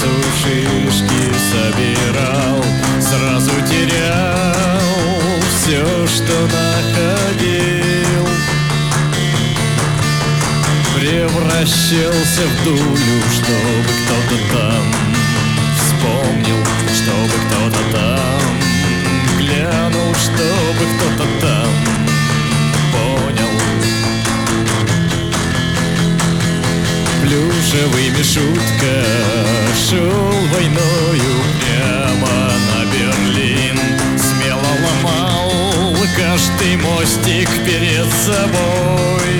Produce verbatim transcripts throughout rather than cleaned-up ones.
лесу шишки собирал, сразу терял все, что находил. Превращался в дулю, чтобы кто-то там вспомнил, чтобы кто-то там глянул, чтобы кто-то там понял. Плюшевый Мишутка шел войною прямо на Берлин, смело ломал каждый мостик перед собой.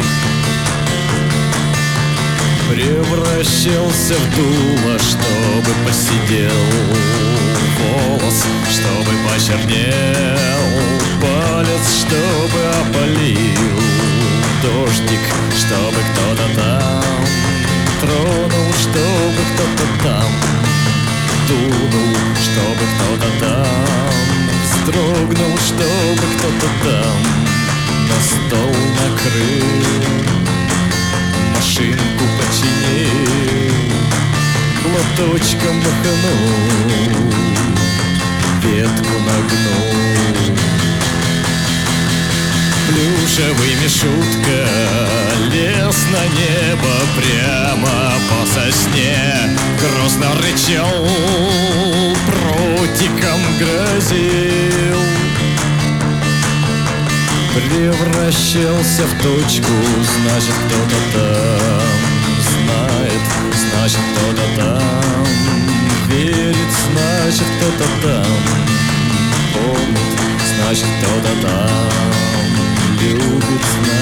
Превращался в дуло, чтобы посидел волос, чтобы почернел палец, чтобы опалил дождик, чтобы кто-то там тронул, чтобы кто-то там дунул, чтобы кто-то там вздрогнул, чтобы кто-то там на стол накрыл, машинку починил, платочком махнул, ветку нагнул. Плюшевый Мишутка лез на небо прямо по сосне, грозно рычал, прутиком грозил. Превращался в точку, значит кто-то там знает, значит кто-то там верит, значит кто-то там помнит, значит кто-то там любит, значит